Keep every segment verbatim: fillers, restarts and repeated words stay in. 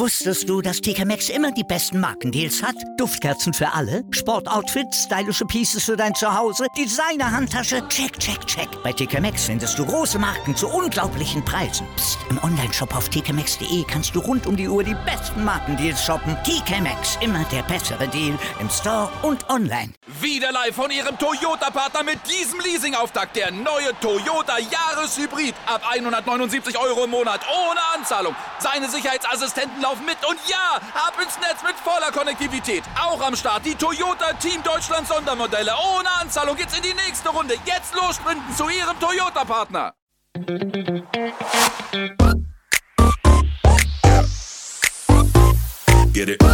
Wusstest du, dass T K Maxx immer die besten Markendeals hat? Duftkerzen für alle, Sportoutfits, stylische Pieces für dein Zuhause, Designer-Handtasche, check, check, check. Bei T K Maxx findest du große Marken zu unglaublichen Preisen. Psst. Im Onlineshop auf t k maxx punkt d e kannst du rund um die Uhr die besten Markendeals shoppen. T K Maxx, immer der bessere Deal im Store und online. Wieder live von Ihrem Toyota-Partner mit diesem Leasing-Auftakt. Der neue Toyota Jahreshybrid. Ab hundertneunundsiebzig Euro im Monat ohne Anzahlung. Seine Sicherheitsassistenten laufen mit und ja, ab ins Netz mit voller Konnektivität. Auch am Start die Toyota Team Deutschland Sondermodelle. Ohne Anzahlung geht's in die nächste Runde. Jetzt los sprinten zu Ihrem Toyota-Partner. Get it.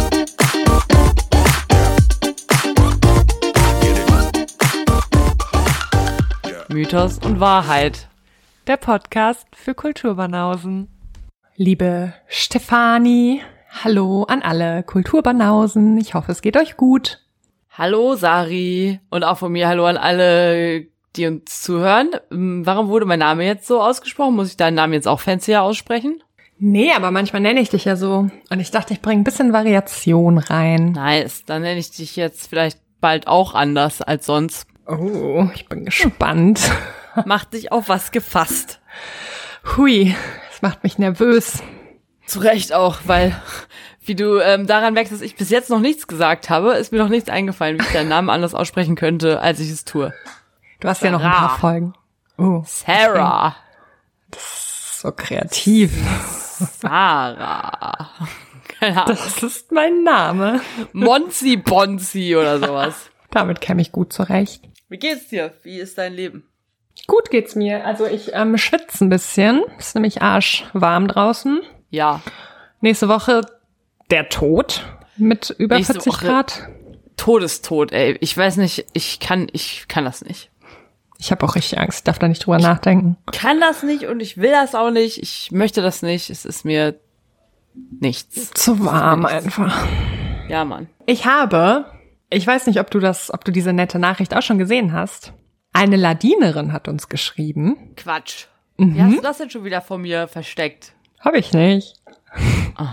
Mythos und Wahrheit. Der Podcast für Kulturbanausen. Liebe Stefanie, hallo an alle Kulturbanausen. Ich hoffe, es geht euch gut. Hallo Sari und auch von mir hallo an alle, die uns zuhören. Warum wurde mein Name jetzt so ausgesprochen? Muss ich deinen Namen jetzt auch fancier aussprechen? Nee, aber manchmal nenne ich dich ja so. Und ich dachte, ich bringe ein bisschen Variation rein. Nice, dann nenne ich dich jetzt vielleicht bald auch anders als sonst. Oh, ich bin gespannt. Macht dich auf was gefasst. Hui, das macht mich nervös. Zu Recht auch, weil wie du ähm, daran merkst, dass ich bis jetzt noch nichts gesagt habe, ist mir noch nichts eingefallen, wie ich deinen Namen anders aussprechen könnte, als ich es tue. Du hast Sarah. Ja noch ein paar Folgen. Oh, Sarah. Das ist so kreativ. Sarah. Keine Ahnung. Das ist mein Name. Monzi Bonzi oder sowas. Damit käme ich gut zurecht. Wie geht's dir? Wie ist dein Leben? Gut geht's mir. Also ich ähm, schwitze ein bisschen. Es ist nämlich arschwarm draußen. Ja. Nächste Woche der Tod mit über Nächste vierzig Woche Grad. Todestod, ey. Ich weiß nicht, ich kann, ich kann das nicht. Ich habe auch richtig Angst. Ich darf da nicht drüber nachdenken. Ich kann das nicht und ich will das auch nicht. Ich möchte das nicht. Es ist mir nichts. Zu warm einfach. Ja, Mann. Ich habe... Ich weiß nicht, ob du das, ob du diese nette Nachricht auch schon gesehen hast. Eine Ladinerin hat uns geschrieben. Quatsch. Mhm. Wie hast du das denn schon wieder vor mir versteckt? Hab ich nicht. Oh.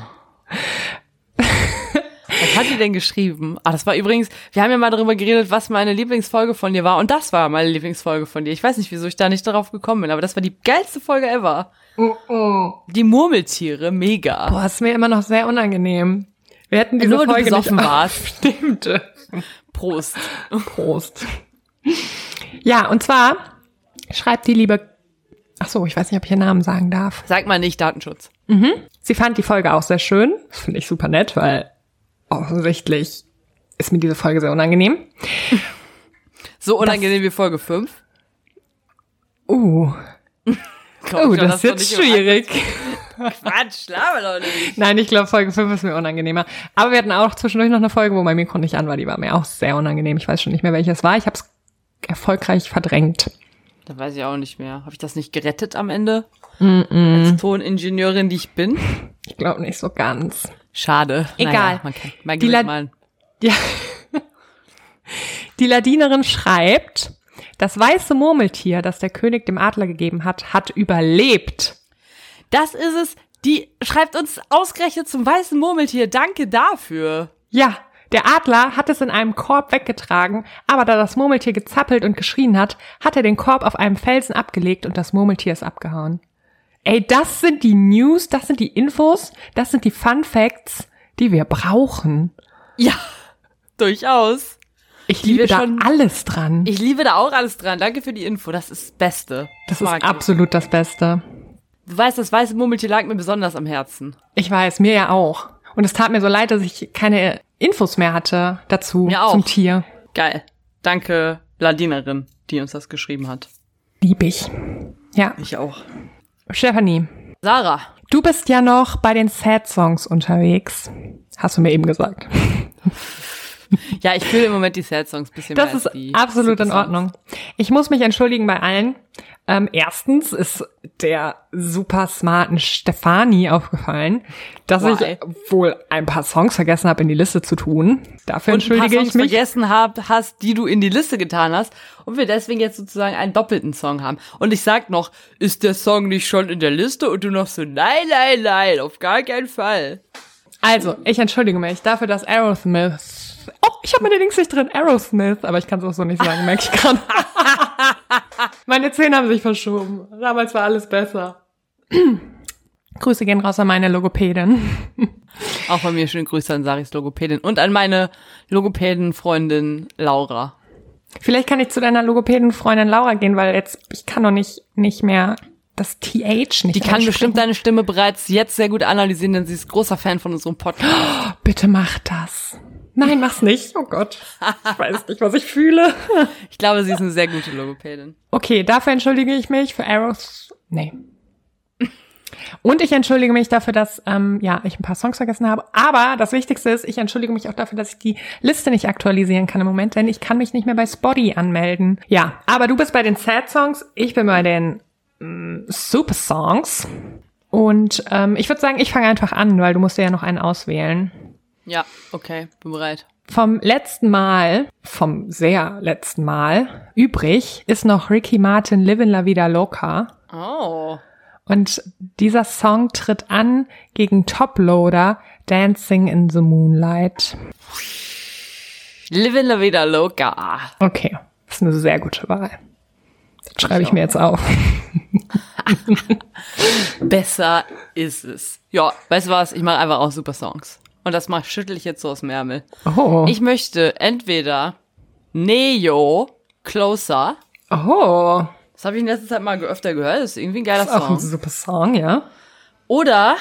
Was hat die denn geschrieben? Ah, das war übrigens, wir haben ja mal darüber geredet, was meine Lieblingsfolge von dir war. Und das war meine Lieblingsfolge von dir. Ich weiß nicht, wieso ich da nicht darauf gekommen bin, aber das war die geilste Folge ever. Oh, oh. Die Murmeltiere, mega. Boah, ist mir immer noch sehr unangenehm. Wir hätten diese Nur, Folge du besoffen nicht warst. Stimmt. Prost. Prost. Ja, und zwar schreibt die liebe, ach so, ich weiß nicht, ob ich ihren Namen sagen darf. Sag mal nicht Datenschutz. Mhm. Sie fand die Folge auch sehr schön. Das finde ich super nett, weil offensichtlich ist mir diese Folge sehr unangenehm. So unangenehm das, wie Folge fünf? Uh. Komm, oh, das ist jetzt schwierig. Quatsch, laber doch nicht. Nein, ich glaube, Folge fünf ist mir unangenehmer. Aber wir hatten auch zwischendurch noch eine Folge, wo mein Mikro nicht an war. Die war mir auch sehr unangenehm. Ich weiß schon nicht mehr, welches war. Ich habe es erfolgreich verdrängt. Da weiß ich auch nicht mehr. Habe ich das nicht gerettet am Ende? Mm-mm. Als Toningenieurin, die ich bin? Ich glaube nicht so ganz. Schade. Egal. Naja, man kann mein die, La- malen. ja. Die Ladinerin schreibt, das weiße Murmeltier, das der König dem Adler gegeben hat, hat überlebt. Das ist es. Die schreibt uns ausgerechnet zum weißen Murmeltier. Danke dafür. Ja, der Adler hat es in einem Korb weggetragen, aber da das Murmeltier gezappelt und geschrien hat, hat er den Korb auf einem Felsen abgelegt und das Murmeltier ist abgehauen. Ey, das sind die News, das sind die Infos, das sind die Fun Facts, die wir brauchen. Ja, durchaus. Ich liebe da schon, alles dran. Ich liebe da auch alles dran. Danke für die Info. Das ist das Beste. Das, das ist absolut das Beste. Du weißt, das weiße Murmeltier lag mir besonders am Herzen. Ich weiß, mir ja auch. Und es tat mir so leid, dass ich keine Infos mehr hatte dazu, mir auch. Zum Tier. Geil. Danke, Ladinerin, die uns das geschrieben hat. Lieb ich. Ja. Ich auch. Stefanie. Sarah. Du bist ja noch bei den Sad Songs unterwegs. Hast du mir eben gesagt. Ja, ich fühle im Moment die Sad Songs ein bisschen das mehr als die. Das ist absolut in Ordnung. Ich muss mich entschuldigen bei allen. Ähm, erstens ist der super smarten Stefanie aufgefallen, dass Why? ich wohl ein paar Songs vergessen habe, in die Liste zu tun. Dafür und entschuldige ein paar Songs ich mich. vergessen hab, hast, die du in die Liste getan hast und wir deswegen jetzt sozusagen einen doppelten Song haben. Und ich sag noch, ist der Song nicht schon in der Liste? Und du noch so, nein, nein, nein, auf gar keinen Fall. Also, ich entschuldige mich dafür, dass Aerosmith... Oh, ich habe meine Links nicht drin. Aerosmith. Aber ich kann es auch so nicht sagen, merke ich gerade. Meine Zähne haben sich verschoben. Damals war alles besser. Grüße gehen raus an meine Logopädin. Auch von mir schöne Grüße an Saris Logopädin und an meine Logopädenfreundin Laura. Vielleicht kann ich zu deiner Logopädenfreundin Laura gehen, weil jetzt, ich kann doch nicht, nicht mehr das T H nicht Die kann bestimmt deine Stimme bereits jetzt sehr gut analysieren, denn sie ist großer Fan von unserem Podcast. Oh, bitte mach das. Nein, mach's nicht. Oh Gott. Ich weiß nicht, was ich fühle. Ich glaube, sie ist eine sehr gute Logopädin. Okay, dafür entschuldige ich mich für Arrows. Nee. Und ich entschuldige mich dafür, dass ähm, ja ich ein paar Songs vergessen habe. Aber das Wichtigste ist, ich entschuldige mich auch dafür, dass ich die Liste nicht aktualisieren kann im Moment, denn ich kann mich nicht mehr bei Spotify anmelden. Ja, aber du bist bei den Sad Songs, ich bin bei den mh, Super Songs. Und ähm, ich würde sagen, ich fange einfach an, weil du musst ja noch einen auswählen. Ja, okay, bin bereit. Vom letzten Mal, vom sehr letzten Mal übrig ist noch Ricky Martin Livin' La Vida Loca. Oh. Und dieser Song tritt an gegen Toploader Dancing in the Moonlight. Livin' La Vida Loca. Okay, das ist eine sehr gute Wahl. Das schreibe ich mir jetzt auf. Besser ist es. Ja, weißt du was? Ich mache einfach auch super Songs. Und das mach, schüttel ich jetzt so aus dem Ärmel. Oh. Ich möchte entweder Neo, Closer. Oh. Das habe ich in letzter Zeit mal öfter gehört. Das ist irgendwie ein geiler Das ist auch Song. ein super Song, ja. Oder,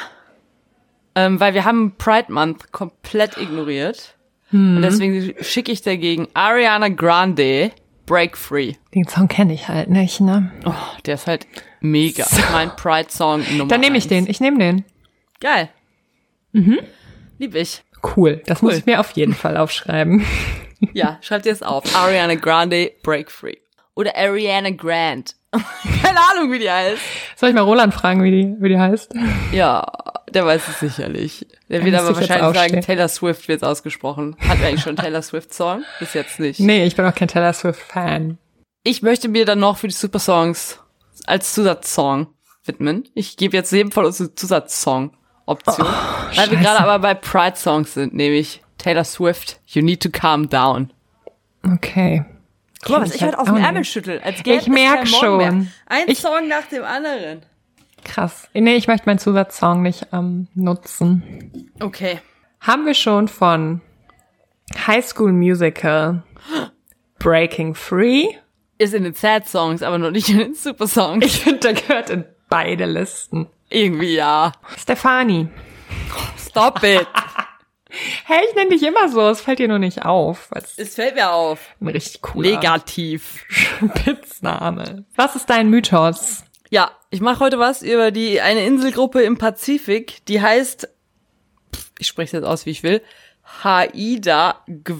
ähm, weil wir haben Pride Month komplett ignoriert. Hm. Und deswegen schicke ich dagegen Ariana Grande, Break Free. Den Song kenne ich halt nicht, ne? Oh, der ist halt mega. So. Mein Pride-Song Nummer Dann nehme ich eins. den. Ich nehme den. Geil. Mhm. Lieb ich. Cool. Das Cool. muss ich mir auf jeden Fall aufschreiben. Ja, schreibt ihr es auf. Ariana Grande, Break Free. Oder Ariana Grande. Keine Ahnung, wie die heißt. Soll ich mal Roland fragen, wie die, wie die heißt? Ja, der weiß es sicherlich. Der Er wird müsste aber jetzt wahrscheinlich sagen, aufstehen. Taylor Swift wird's ausgesprochen. Hatten wir eigentlich schon einen Taylor Swift-Song? Bis jetzt nicht. Nee, ich bin auch kein Taylor Swift-Fan. Ich möchte mir dann noch für die Super Songs als Zusatzsong widmen. Ich gebe jetzt jedem von uns eine Zusatzsong-Option. Oh, weil wir scheiße. gerade aber bei Pride-Songs sind, nämlich Taylor Swift, You Need to Calm Down. Okay. Guck mal, was Kenn ich halt heute aus auch dem Ärmel nicht. schüttel. Als gäbe Ich es merk keinen Morgen mehr. schon. Ein Ich- Song nach dem anderen. Krass. Nee, ich möchte meinen Zusatzsong nicht ähm, nutzen. Okay. Haben wir schon von High School Musical Breaking Free? Ist in den Sad Songs, aber noch nicht in den Super Songs. Ich finde, der gehört in beide Listen. Irgendwie ja. Stefani. Stop it. Hey, ich nenne dich immer so. Es fällt dir nur nicht auf. weil Es ist Es fällt mir auf. ein richtig cooler Negativ. Spitzname. Was ist dein Mythos? Ja, ich mache heute was über die eine Inselgruppe im Pazifik, die heißt, pff, ich spreche es jetzt aus, wie ich will, Haida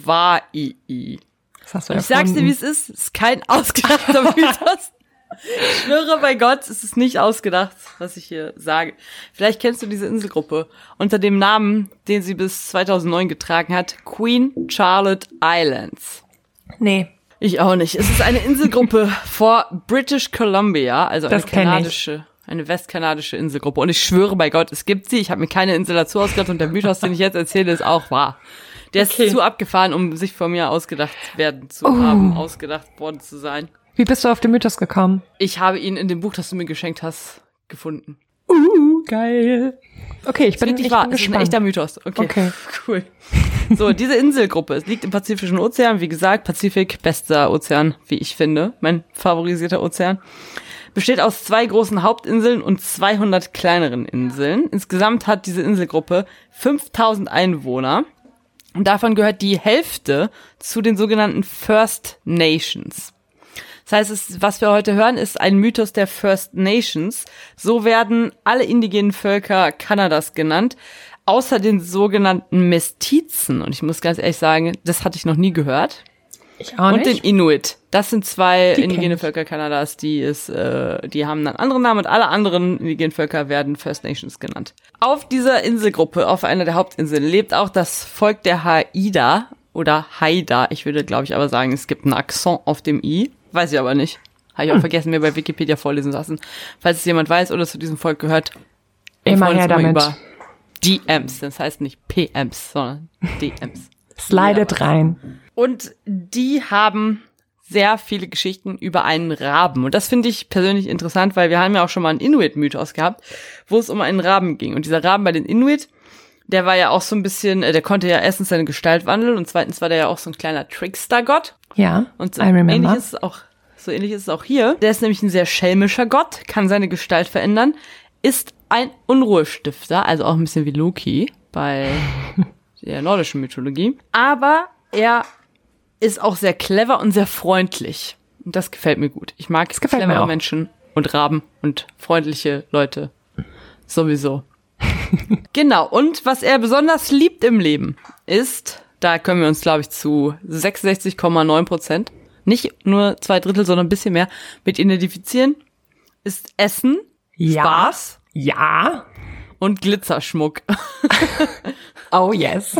Gwaii. Was hast du Ich sag's dir, wie es ist, es ist kein ausgedachter Mythos. Ich schwöre bei Gott, es ist nicht ausgedacht, was ich hier sage. Vielleicht kennst du diese Inselgruppe unter dem Namen, den sie bis zweitausendneun getragen hat, Queen Charlotte Islands. Nee. Ich auch nicht. Es ist eine Inselgruppe vor British Columbia, also eine Das kenn ich. kanadische, eine westkanadische Inselgruppe. Und ich schwöre bei Gott, es gibt sie. Ich habe mir keine Insel dazu ausgedacht und der Mythos, den ich jetzt erzähle, ist auch wahr. Der Okay. ist zu abgefahren, um sich von mir ausgedacht werden zu Oh. haben, ausgedacht worden zu sein. Wie bist du auf den Mythos gekommen? Ich habe ihn in dem Buch, das du mir geschenkt hast, gefunden. Uh, geil. Okay, ich bin, Wirklich ich wahr. bin Es ist ein gespannt. echter Mythos. Okay. Okay. Cool. So, diese Inselgruppe, es liegt im Pazifischen Ozean, wie gesagt, Pazifik, bester Ozean, wie ich finde, mein favorisierter Ozean, besteht aus zwei großen Hauptinseln und zweihundert kleineren Inseln. Insgesamt hat diese Inselgruppe fünftausend Einwohner und davon gehört die Hälfte zu den sogenannten First Nations. Das heißt, es, was wir heute hören, ist ein Mythos der First Nations. So werden alle indigenen Völker Kanadas genannt, außer den sogenannten Mestizen. Und ich muss ganz ehrlich sagen, das hatte ich noch nie gehört. Ich auch Und den nicht. Inuit. Das sind zwei Die kenn indigene ich. Völker Kanadas, die ist, äh, die haben einen anderen Namen und alle anderen indigenen Völker werden First Nations genannt. Auf dieser Inselgruppe, auf einer der Hauptinseln, lebt auch das Volk der Haida oder Haida. Ich würde, glaube ich, aber sagen, es gibt einen Akzent auf dem I. Weiß ich aber nicht. Habe ich auch Hm. vergessen, mir bei Wikipedia vorlesen lassen. Falls es jemand weiß oder zu diesem Volk gehört, wir Immer freuen uns her damit. über D Ms. Das heißt nicht P Ms, sondern D Ms. Slidet rein. Und die haben sehr viele Geschichten über einen Raben. Und das finde ich persönlich interessant, weil wir haben ja auch schon mal einen Inuit-Mythos gehabt, wo es um einen Raben ging. Und dieser Raben bei den Inuit, der war ja auch so ein bisschen, der konnte ja erstens seine Gestalt wandeln und zweitens war der ja auch so ein kleiner Trickster-Gott. Ja, und so I remember. Ähnlich ist es auch, so ähnlich ist es auch hier. Der ist nämlich ein sehr schelmischer Gott, kann seine Gestalt verändern, ist ein Unruhestifter, also auch ein bisschen wie Loki bei der nordischen Mythologie. Aber er ist auch sehr clever und sehr freundlich. Und das gefällt mir gut. Ich mag clevere Menschen und Raben und freundliche Leute sowieso. Genau. Und was er besonders liebt im Leben ist, da können wir uns, glaube ich, zu sechsundsechzig Komma neun Prozent, nicht nur zwei Drittel, sondern ein bisschen mehr mit identifizieren, ist Essen, Ja. Spaß Ja. und Glitzerschmuck. Oh yes.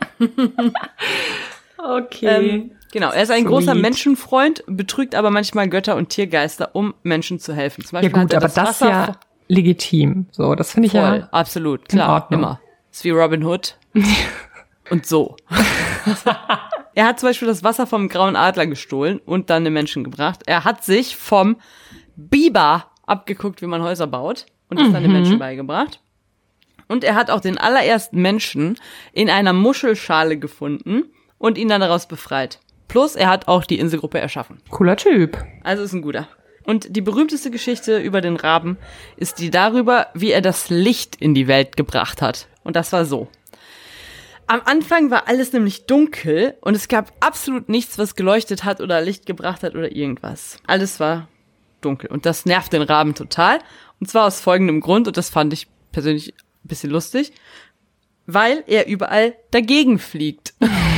Okay. Ähm, genau, er ist ein Sweet. großer Menschenfreund, betrügt aber manchmal Götter und Tiergeister, um Menschen zu helfen. Zum Ja Beispiel gut, hat er aber das, das ist Wasser ja legitim. So, das finde ich voll, ja absolut, in klar, Ordnung. immer. Ist wie Robin Hood. Und so. Er hat zum Beispiel das Wasser vom grauen Adler gestohlen und dann den Menschen gebracht. Er hat sich vom Biber abgeguckt, wie man Häuser baut und das dann den Menschen beigebracht. Und er hat auch den allerersten Menschen in einer Muschelschale gefunden und ihn dann daraus befreit. Plus, er hat auch die Inselgruppe erschaffen. Cooler Typ. Also ist ein guter. Und die berühmteste Geschichte über den Raben ist die darüber, wie er das Licht in die Welt gebracht hat. Und das war so. Am Anfang war alles nämlich dunkel und es gab absolut nichts, was geleuchtet hat oder Licht gebracht hat oder irgendwas. Alles war dunkel und das nervt den Raben total. Und zwar aus folgendem Grund, und das fand ich persönlich ein bisschen lustig, weil er überall dagegen fliegt.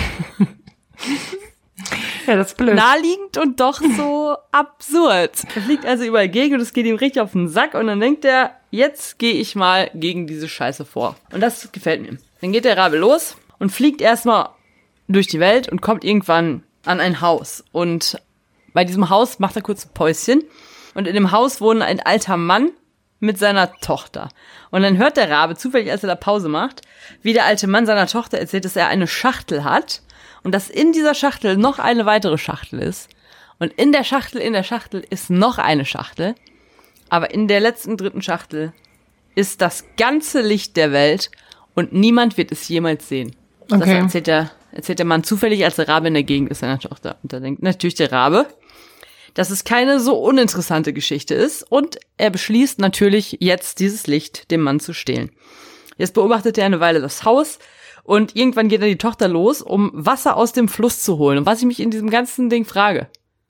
Ja, das ist blöd. Naheliegend und doch so absurd. Er fliegt also überall gegen und es geht ihm richtig auf den Sack und dann denkt er, jetzt gehe ich mal gegen diese Scheiße vor. Und das gefällt mir. Dann geht der Rabe los und fliegt erstmal durch die Welt und kommt irgendwann an ein Haus. Und bei diesem Haus macht er kurz ein Päuschen. Und in dem Haus wohnt ein alter Mann mit seiner Tochter. Und dann hört der Rabe zufällig, als er da Pause macht, wie der alte Mann seiner Tochter erzählt, dass er eine Schachtel hat und dass in dieser Schachtel noch eine weitere Schachtel ist. Und in der Schachtel, in der Schachtel ist noch eine Schachtel. Aber in der letzten dritten Schachtel ist das ganze Licht der Welt und niemand wird es jemals sehen. Das Okay. erzählt der, erzählt der Mann zufällig, als der Rabe in der Gegend ist seiner Tochter. Und da denkt natürlich der Rabe, dass es keine so uninteressante Geschichte ist. Und er beschließt natürlich, jetzt dieses Licht dem Mann zu stehlen. Jetzt beobachtet er eine Weile das Haus und irgendwann geht dann die Tochter los, um Wasser aus dem Fluss zu holen. Und was ich mich in diesem ganzen Ding frage,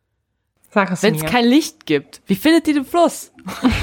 Sag es wenn es mir. kein Licht gibt, wie findet die den Fluss?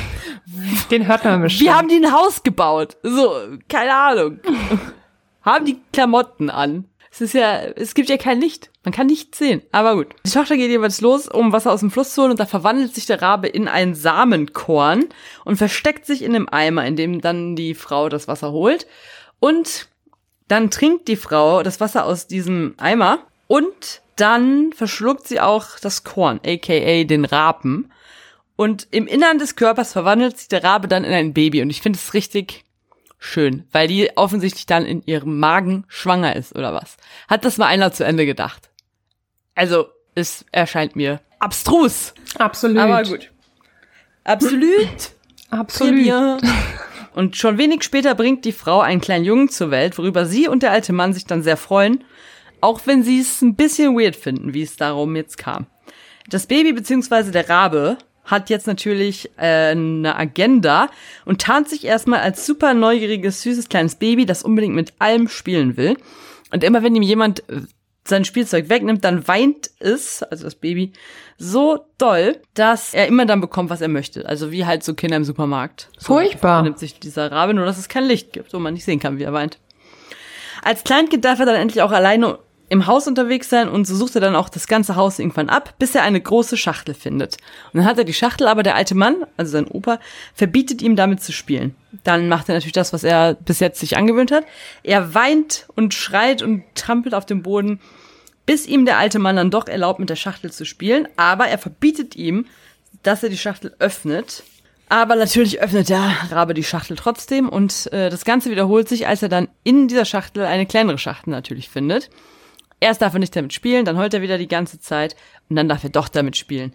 Den hört man bestimmt. Wie haben die ein Haus gebaut? So, keine Ahnung. Haben die Klamotten an? Es ist ja, es gibt ja kein Licht. Man kann nichts sehen. Aber gut. Die Tochter geht jeweils los, um Wasser aus dem Fluss zu holen und da verwandelt sich der Rabe in ein Samenkorn und versteckt sich in dem Eimer, in dem dann die Frau das Wasser holt. Und dann trinkt die Frau das Wasser aus diesem Eimer und dann verschluckt sie auch das Korn, aka den Raben. Und im Innern des Körpers verwandelt sich der Rabe dann in ein Baby. Und ich finde es richtig schön, weil die offensichtlich dann in ihrem Magen schwanger ist oder was. Hat das mal einer zu Ende gedacht? Also, es erscheint mir abstrus. Absolut. Aber gut. Absolut. Absolut. Très bien. Und schon wenig später bringt die Frau einen kleinen Jungen zur Welt, worüber sie und der alte Mann sich dann sehr freuen, auch wenn sie es ein bisschen weird finden, wie es darum jetzt kam. Das Baby bzw. der Rabe hat jetzt natürlich äh, eine Agenda und tarnt sich erstmal als super neugieriges, süßes kleines Baby, das unbedingt mit allem spielen will. Und immer wenn ihm jemand sein Spielzeug wegnimmt, dann weint es, also das Baby, so doll, dass er immer dann bekommt, was er möchte. Also wie halt so Kinder im Supermarkt. So, Furchtbar. nimmt sich dieser Rabe, nur dass es kein Licht gibt, wo man nicht sehen kann, wie er weint. Als Kleinkind darf er dann endlich auch alleine im Haus unterwegs sein und so sucht er dann auch das ganze Haus irgendwann ab, bis er eine große Schachtel findet. Und dann hat er die Schachtel, aber der alte Mann, also sein Opa, verbietet ihm damit zu spielen. Dann macht er natürlich das, was er bis jetzt sich angewöhnt hat. Er weint und schreit und trampelt auf dem Boden, bis ihm der alte Mann dann doch erlaubt, mit der Schachtel zu spielen. Aber er verbietet ihm, dass er die Schachtel öffnet, Aber natürlich öffnet der Rabe die Schachtel trotzdem und äh, das Ganze wiederholt sich, als er dann in dieser Schachtel eine kleinere Schachtel natürlich findet. Erst darf er nicht damit spielen, dann heult er wieder die ganze Zeit und dann darf er doch damit spielen.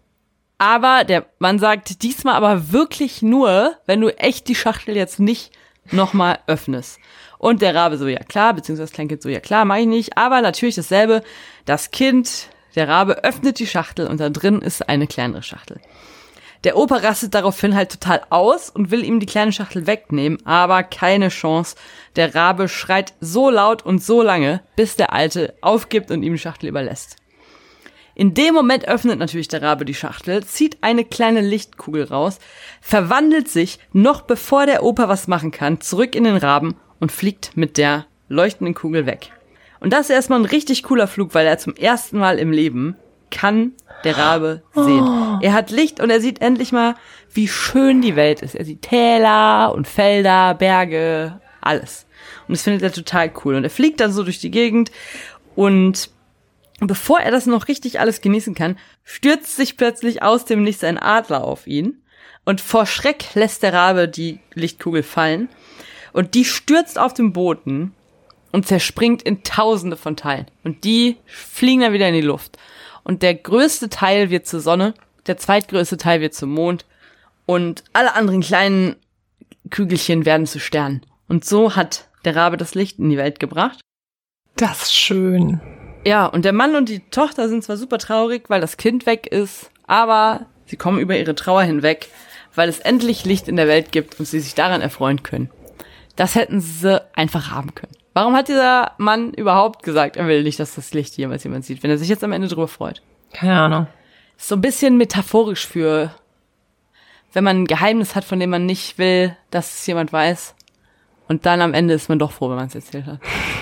Aber der Mann sagt, diesmal aber wirklich nur, wenn du echt die Schachtel jetzt nicht nochmal öffnest. Und der Rabe so, ja klar, beziehungsweise das Kleinkind so, ja klar, mach ich nicht. Aber natürlich dasselbe, das Kind, der Rabe öffnet die Schachtel und da drin ist eine kleinere Schachtel. Der Opa rastet daraufhin halt total aus und will ihm die kleine Schachtel wegnehmen, aber keine Chance. Der Rabe schreit so laut und so lange, bis der Alte aufgibt und ihm die Schachtel überlässt. In dem Moment öffnet natürlich der Rabe die Schachtel, zieht eine kleine Lichtkugel raus, verwandelt sich, noch bevor der Opa was machen kann, zurück in den Raben und fliegt mit der leuchtenden Kugel weg. Und das ist erstmal ein richtig cooler Flug, weil er zum ersten Mal im Leben kann der Rabe sehen. Oh. Er hat Licht und er sieht endlich mal, wie schön die Welt ist. Er sieht Täler und Felder, Berge, alles. Und das findet er total cool. Und er fliegt dann so durch die Gegend und bevor er das noch richtig alles genießen kann, stürzt sich plötzlich aus dem Nichts ein Adler auf ihn. Und vor Schreck lässt der Rabe die Lichtkugel fallen. Und die stürzt auf den Boden und zerspringt in Tausende von Teilen. Und die fliegen dann wieder in die Luft. Und der größte Teil wird zur Sonne, der zweitgrößte Teil wird zum Mond und alle anderen kleinen Kügelchen werden zu Sternen. Und so hat der Rabe das Licht in die Welt gebracht. Das ist schön. Ja, und der Mann und die Tochter sind zwar super traurig, weil das Kind weg ist, aber sie kommen über ihre Trauer hinweg, weil es endlich Licht in der Welt gibt und sie sich daran erfreuen können. Das hätten sie einfach haben können. Warum hat dieser Mann überhaupt gesagt, er will nicht, dass das Licht jemals jemand sieht, wenn er sich jetzt am Ende drüber freut? Keine Ahnung. Ist so ein bisschen metaphorisch für, wenn man ein Geheimnis hat, von dem man nicht will, dass es jemand weiß. Und dann am Ende ist man doch froh, wenn man es erzählt hat.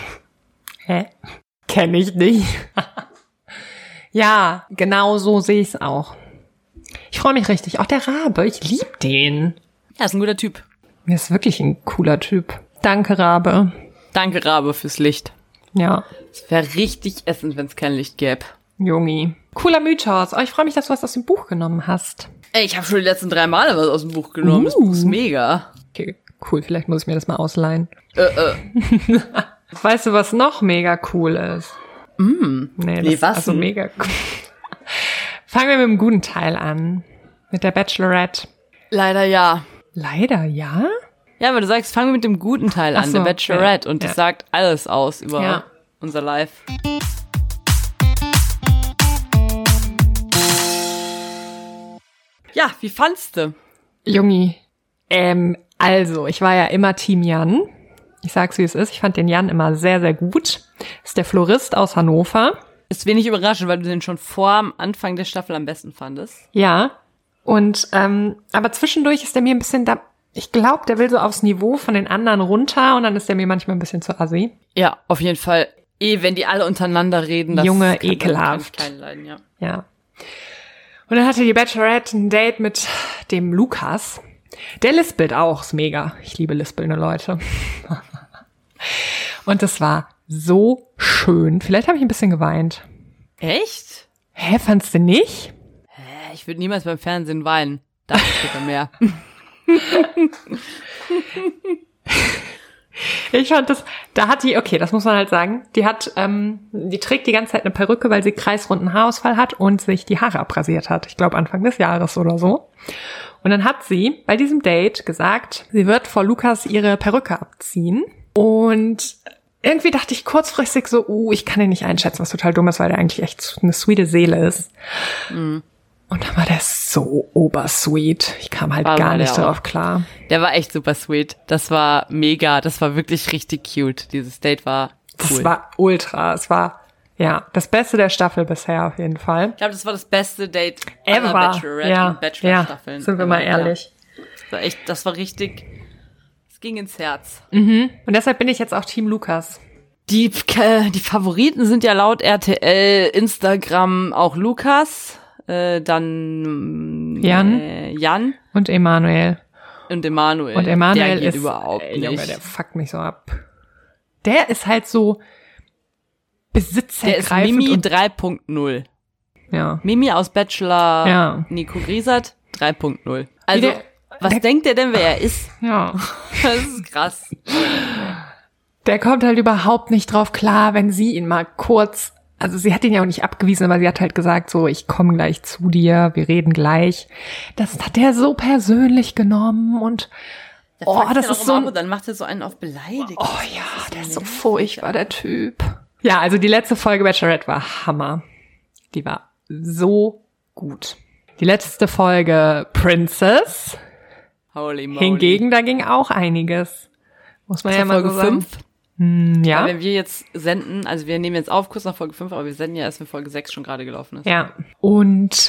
Hä? Kenn ich nicht. Ja, genau so sehe ich es auch. Ich freue mich richtig. Auch der Rabe, ich liebe den. Ja, ist ein guter Typ. Er ist wirklich ein cooler Typ. Danke, Rabe. Danke, Rabe, fürs Licht. Ja. Es wäre richtig essend, wenn es kein Licht gäbe. Jungi. Cooler Mythos. Oh, ich freue mich, dass du was aus dem Buch genommen hast. Ey, ich habe schon die letzten drei Male was aus dem Buch genommen. Uh. Das Buch ist mega. Okay, cool. Vielleicht muss ich mir das mal ausleihen. Äh, äh. Weißt du, was noch mega cool ist? Mm. Nee, das nee, ist was also denn? mega cool. Fangen wir mit dem guten Teil an. Mit der Bachelorette. Leider ja. Leider ja? Ja, aber du sagst, fangen wir mit dem guten Teil an, Ach so, der Bachelorette. ja, und das ja. sagt alles aus über Ja. unser Life. Ja, wie fandst du? Jungi, ähm, also, ich war ja immer Team Jan. Ich sag's, wie es ist. Ich fand den Jan immer sehr, sehr gut. Ist der Florist aus Hannover. Ist wenig überraschend, weil du den schon vor am Anfang der Staffel am besten fandest. Ja. Und, ähm, aber zwischendurch ist der mir ein bisschen da, ich glaube, der will so aufs Niveau von den anderen runter und dann ist der mir manchmal ein bisschen zu assi. Ja, auf jeden Fall. Eh, wenn die alle untereinander reden, das Junge, kann ekelhaft. kein Leiden, ja. Ja. Und dann hatte die Bachelorette ein Date mit dem Lukas. Der lispelt auch, ist mega. Ich liebe lispelnde Leute. Und das war so schön. Vielleicht habe ich ein bisschen geweint. Echt? Hä, fandst du nicht? Hä, ich würde niemals beim Fernsehen weinen. Da später mehr. Ich fand das, da hat die, okay, das muss man halt sagen, die hat, ähm, die trägt die ganze Zeit eine Perücke, weil sie kreisrunden Haarausfall hat und sich die Haare abrasiert hat. Ich glaube Anfang des Jahres oder so. Und dann hat sie bei diesem Date gesagt, sie wird vor Lukas ihre Perücke abziehen. Und irgendwie dachte ich kurzfristig so, uh, ich kann den nicht einschätzen, was total dumm ist, weil der eigentlich echt eine sweete Seele ist. Mhm. Und dann war der so obersweet. Ich kam halt War gar der nicht auch. darauf klar. Der war echt super sweet. Das war mega. Das war wirklich richtig cute. Dieses Date war cool. Das war ultra. Es war, ja, das Beste der Staffel bisher auf jeden Fall. Ich glaube, das war das beste Date Ever. aller Bachelorette Ja, und Bachelor-Staffeln. ja, sind wir mal Ja. ehrlich. Das war echt, das war richtig, es ging ins Herz. Mhm. Und deshalb bin ich jetzt auch Team Lukas. Die, äh, die Favoriten sind ja laut R T L, Instagram auch Lukas, äh, dann Jan. äh, Jan Und Emanuel. und Emanuel. Und Emanuel der geht ist, überhaupt ey, nicht. Junge, der fuckt mich so ab. Der ist halt so der ist besitzergreifend. Mimi und, drei Punkt null. ja. Mimi aus Bachelor, Ja. Nico Griesert drei Punkt null. Also, Wie der, Was der, denkt der denn, wer er ist? Ja. Das ist krass. Der kommt halt überhaupt nicht drauf klar, wenn sie ihn mal kurz, also sie hat ihn ja auch nicht abgewiesen, aber sie hat halt gesagt so, ich komme gleich zu dir, wir reden gleich. Das hat er so persönlich genommen und Der oh, fuckt das ja ist noch so immer ein, ab und dann macht er so einen auf beleidigt. oh ja, der ist so furchtbar, der Typ. Ja, also die letzte Folge Bachelorette war Hammer. Die war so gut. Die letzte Folge Princess. Holy moly. Hingegen, da ging auch einiges. Muss man Das ja war mal so Folge sagen. fünf. Hm, ja. Weil wenn wir jetzt senden, also wir nehmen jetzt auf kurz nach Folge fünf, aber wir senden ja erst, wenn Folge sechs schon gerade gelaufen ist. Ja. Und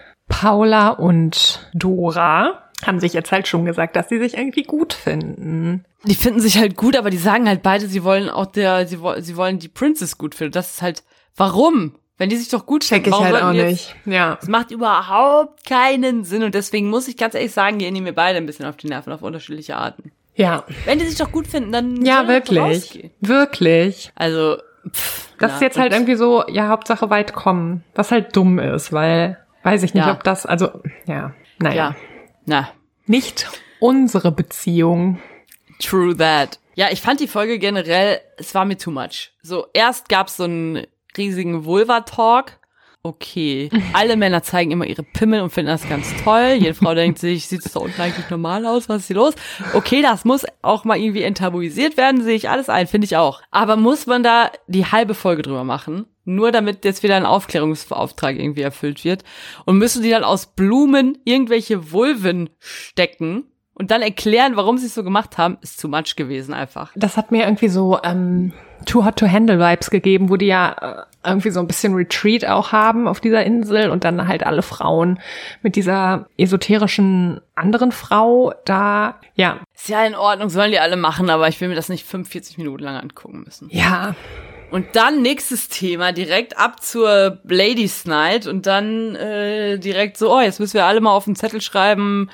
Paula und Dora haben sich jetzt halt schon gesagt, dass sie sich irgendwie gut finden. Die finden sich halt gut, aber die sagen halt beide, sie wollen auch der, sie, wo, sie wollen die Princess gut finden. Das ist halt, warum? Wenn die sich doch gut Check finden, ich warum halt sollten auch die nicht. Ja. Das macht überhaupt keinen Sinn und deswegen muss ich ganz ehrlich sagen, gehen die mir beide ein bisschen auf die Nerven auf unterschiedliche Arten. Ja. Wenn die sich doch gut finden, dann Ja, sollen die doch wirklich. rausgehen. Wirklich. Also, pff, Das na, ist jetzt und- halt irgendwie so, ja, Hauptsache weit kommen. Was halt dumm ist, weil, weiß ich nicht, Ja. ob das, also, ja, naja. Ja, na, Nicht unsere Beziehung. true that. Ja, ich fand die Folge generell, es war mir too much. So, erst gab's so einen riesigen Vulva-Talk. Okay, alle Männer zeigen immer ihre Pimmel und finden das ganz toll. Jede Frau denkt sich, sieht es da unten eigentlich normal aus? Was ist hier los? Okay, das muss auch mal irgendwie enttabuisiert werden, sehe ich alles ein, finde ich auch. Aber muss man da die halbe Folge drüber machen? Nur damit jetzt wieder ein Aufklärungsauftrag irgendwie erfüllt wird. Und müssen die dann aus Blumen irgendwelche Vulven stecken und dann erklären, warum sie es so gemacht haben, ist too much gewesen einfach. Das hat mir irgendwie so ähm, Too Hot to Handle Vibes gegeben, wo die ja äh, irgendwie so ein bisschen Retreat auch haben auf dieser Insel und dann halt alle Frauen mit dieser esoterischen anderen Frau da, ja. Ist ja in Ordnung, sollen die alle machen, aber ich will mir das nicht fünfundvierzig Minuten lang angucken müssen. Ja. Und dann nächstes Thema, direkt ab zur Ladies Night und dann äh, direkt so, oh, jetzt müssen wir alle mal auf den Zettel schreiben,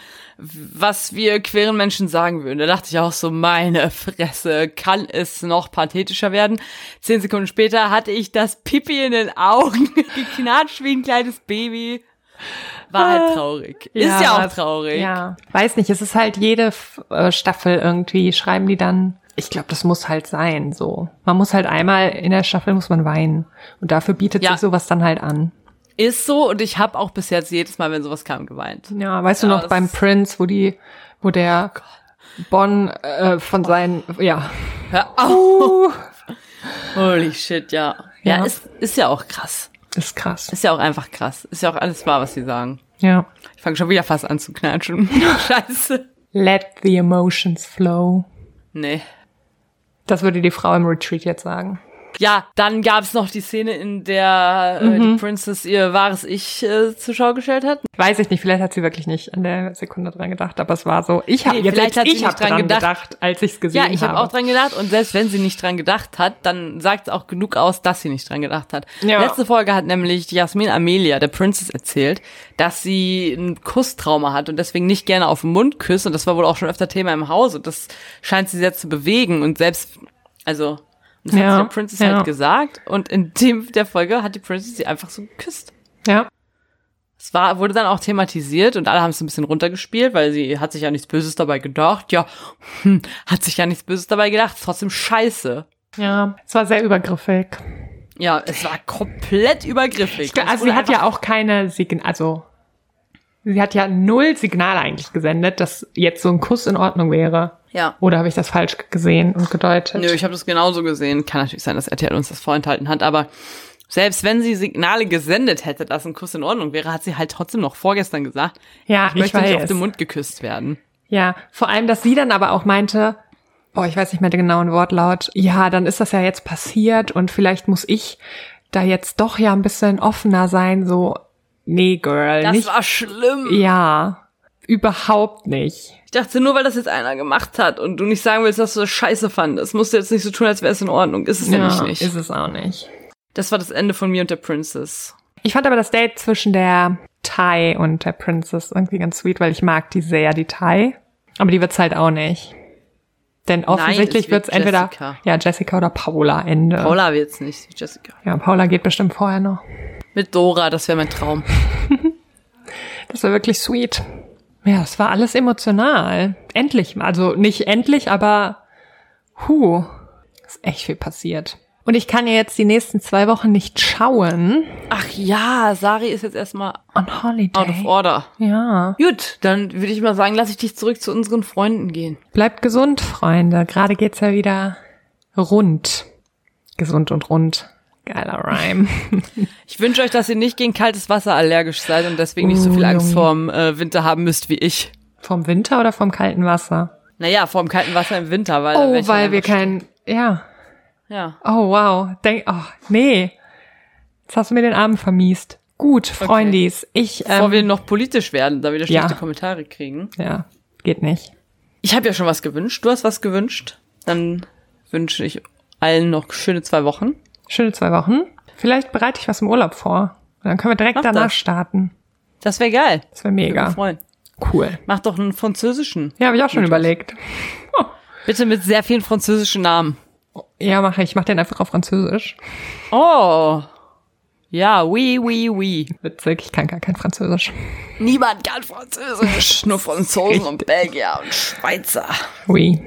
was wir queeren Menschen sagen würden. Da dachte ich auch so, meine Fresse, kann es noch pathetischer werden? Zehn Sekunden später hatte ich das Pipi in den Augen, geknatscht wie ein kleines Baby. War halt traurig. Ist ja, ja auch traurig. Ja, weiß nicht, es ist halt jede äh, Staffel irgendwie, schreiben die dann. Ich glaube, das muss halt sein, so. Man muss halt einmal in der Staffel muss man weinen. Und dafür bietet Ja. sich sowas dann halt an. Ist so und ich habe auch bis jetzt jedes Mal, wenn sowas kam, geweint. Ja, weißt Ja, du noch das beim ist- Prince, wo die, wo der Bonn äh, von seinen, ja. Hör auf. Holy shit, ja. Ja, Ja. ist, ist ja auch krass. Ist krass. Ist ja auch einfach krass. Ist ja auch alles wahr, was sie sagen. Ja. Ich fange schon wieder fast an zu knatschen. Scheiße. Let the emotions flow. Nee. Das würde die Frau im Retreat jetzt sagen. Ja, dann gab's noch die Szene, in der äh, die Princess ihr wahres Ich äh, zur Schau gestellt hat. Weiß ich nicht, vielleicht hat sie wirklich nicht an der Sekunde dran gedacht, aber es war so, ich habe Nee, jetzt vielleicht selbst hat sie ich nicht hab dran dran gedacht, gedacht. als ich es gesehen Ja, habe. ich habe auch dran gedacht und selbst wenn sie nicht dran gedacht hat, dann sagt es auch genug aus, dass sie nicht dran gedacht hat. Ja. Letzte Folge hat nämlich Jasmin Amelia, der Princess, erzählt, dass sie ein Kusstrauma hat und deswegen nicht gerne auf den Mund küsst und das war wohl auch schon öfter Thema im Haus und das scheint sie sehr zu bewegen und selbst, also, und das Ja, hat sie der Princess ja. halt gesagt und in dem der Folge hat die Princess sie einfach so geküsst. Ja. Es war, wurde dann auch thematisiert und alle haben es ein bisschen runtergespielt, weil sie hat sich ja nichts Böses dabei gedacht. Ja, hm, hat sich ja nichts Böses dabei gedacht. Ist trotzdem scheiße. Ja, es war sehr übergriffig. Ja, es war komplett übergriffig. Ich, also sie hat ja auch keine Signale, also sie hat ja null Signale eigentlich gesendet, dass jetzt so ein Kuss in Ordnung wäre. Ja. Oder habe ich das falsch gesehen und gedeutet? Nö, ich habe das genauso gesehen. Kann natürlich sein, dass R T L uns das vorenthalten hat, aber selbst wenn sie Signale gesendet hätte, dass ein Kuss in Ordnung wäre, hat sie halt trotzdem noch vorgestern gesagt, Ja, ich möchte ich nicht weiß. auf den Mund geküsst werden. Ja, vor allem, dass sie dann aber auch meinte, oh, ich weiß nicht mehr den genauen Wortlaut, ja, dann ist das ja jetzt passiert und vielleicht muss ich da jetzt doch ja ein bisschen offener sein, so, nee, Girl, Das nicht, war schlimm. ja, überhaupt nicht. Ich dachte, nur weil das jetzt einer gemacht hat und du nicht sagen willst, dass du das scheiße fandest, musst du jetzt nicht so tun, als wäre es in Ordnung. Ist es nämlich nicht. Ist es auch nicht. Das war das Ende von mir und der Princess. Ich fand aber das Date zwischen der Ty und der Princess irgendwie ganz sweet, weil ich mag die sehr, die Ty. Aber die wird's halt auch nicht. Denn offensichtlich es wird wird's entweder Jessica. ja Jessica oder Paula Ende. Paula wird's nicht, Jessica. Ja, Paula geht bestimmt vorher noch. Mit Dora, das wäre mein Traum. Das wäre wirklich sweet. Ja, es war alles emotional. Endlich, also nicht endlich, aber huh, ist echt viel passiert. Und ich kann ja jetzt die nächsten zwei Wochen nicht schauen. Ach ja, Sari ist jetzt erstmal On holiday. out of order. Ja. Gut, dann würde ich mal sagen, lass ich dich zurück zu unseren Freunden gehen. Bleibt gesund, Freunde. Gerade geht's ja wieder rund. Gesund und rund. Geiler Rhyme. Ich wünsche euch, dass ihr nicht gegen kaltes Wasser allergisch seid und deswegen nicht so viel Angst vorm äh, Winter haben müsst wie ich. Vom Winter oder vom kalten Wasser? Naja, vorm kalten Wasser im Winter, weil Oh, weil wir kein, ja. Ja. Oh, wow. Denk, oh, nee. Jetzt hast du mir den Abend vermiest. Gut, Freundis. Okay. Ich, ähm, Bevor wir noch politisch werden, da wieder schlechte ja. Kommentare kriegen. Ja, geht nicht. Ich habe ja schon was gewünscht. Du hast was gewünscht. Dann wünsche ich allen noch schöne zwei Wochen. Schöne zwei Wochen. Vielleicht bereite ich was im Urlaub vor. Dann können wir direkt Mach danach das. starten. Das wäre geil. Das wäre mega. Würde mich freuen. Cool. Mach doch einen französischen. Ja, habe ich auch schon überlegt. Oh. Bitte mit sehr vielen französischen Namen. Ja, mache ich. Ich mach den einfach auf Französisch. Oh. Ja, oui, oui, oui. Witzig, ich kann gar kein Französisch. Niemand kann Französisch. Nur Franzosen und Belgier und Schweizer. Oui.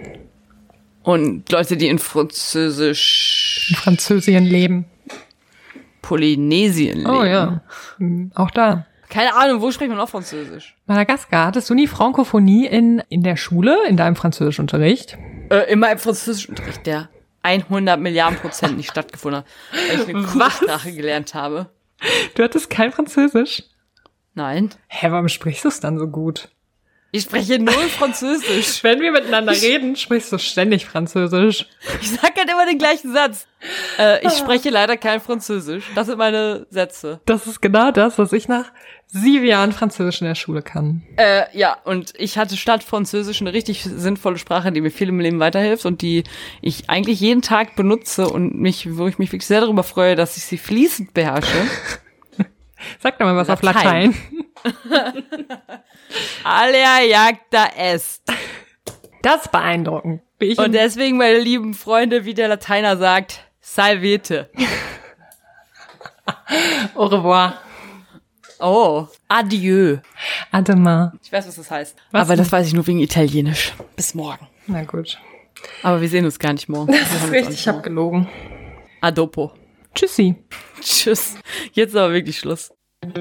Und Leute, die in Französisch... In Französien leben. Polynesien leben. Oh ja. Mhm. Auch da. Keine Ahnung, wo spricht man auch Französisch? Madagaskar, hattest du nie Frankophonie in, in der Schule, in deinem Französischunterricht? Äh, immer im Französischunterricht, der hundert Milliarden Prozent nicht stattgefunden hat, weil ich eine Kursprache gelernt habe. Du hattest kein Französisch? Nein. Hä, warum sprichst du es dann so gut? Ich spreche null Französisch. Wenn wir miteinander reden, sprichst du ständig Französisch. Ich sag halt immer den gleichen Satz. Äh, ich spreche leider kein Französisch. Das sind meine Sätze. Das ist genau das, was ich nach sieben Jahren Französisch in der Schule kann. Äh, ja, und ich hatte statt Französisch eine richtig sinnvolle Sprache, die mir viel im Leben weiterhilft und die ich eigentlich jeden Tag benutze und mich, wo ich mich wirklich sehr darüber freue, dass ich sie fließend beherrsche. Sag doch mal was Latein. auf Latein. Alea jacta est. Das ist beeindruckend. Wie ich Und deswegen, meine lieben Freunde, wie der Lateiner sagt, salvete. Au revoir. Oh, adieu. À demain. Ich weiß, was das heißt. Was Aber denn? das weiß ich nur wegen Italienisch. Bis morgen. Na gut. Aber wir sehen uns gar nicht morgen. Das ist richtig, ich hab gelogen. A dopo. Tschüssi. Tschüss. Jetzt aber wirklich Schluss.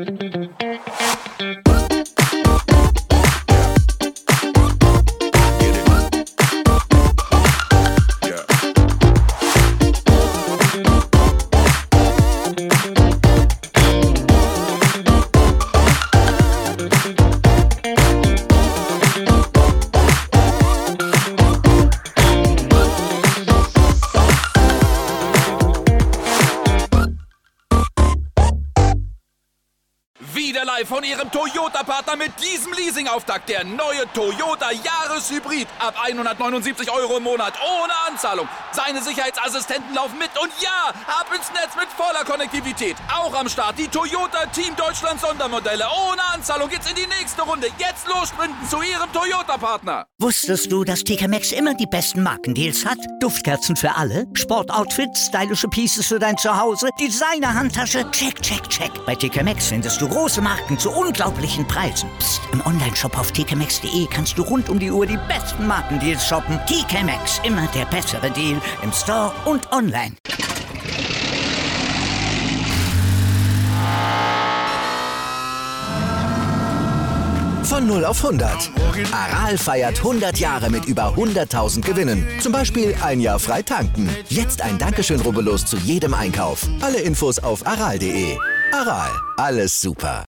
Wieder live von Ihrem Toyota-Partner mit diesem Leasing-Auftakt. Der neue Toyota Jahreshybrid. Ab hundertneunundsiebzig Euro im Monat. Ohne Anzahlung. Seine Sicherheitsassistenten laufen mit. Und ja, ab ins Netz mit voller Konnektivität. Auch am Start die Toyota Team Deutschland Sondermodelle. Ohne Anzahlung geht's in die nächste Runde. Jetzt los sprinten zu Ihrem Toyota-Partner. Wusstest du, dass T K Maxx immer die besten Markendeals hat? Duftkerzen für alle, Sportoutfits, stylische Pieces für dein Zuhause, Designer-Handtasche, check, check, check. Bei T K Maxx findest du große Marken zu unglaublichen Preisen. Psst. Im Onlineshop auf t k maxx punkt d e kannst du rund um die Uhr die besten Markendeals shoppen. T K Maxx, immer der bessere Deal im Store und online. Von null auf hundert. Aral feiert hundert Jahre mit über hunderttausend Gewinnen. Zum Beispiel ein Jahr frei tanken. Jetzt ein Dankeschön, rubbellos zu jedem Einkauf. Alle Infos auf aral punkt de. Aral, alles super.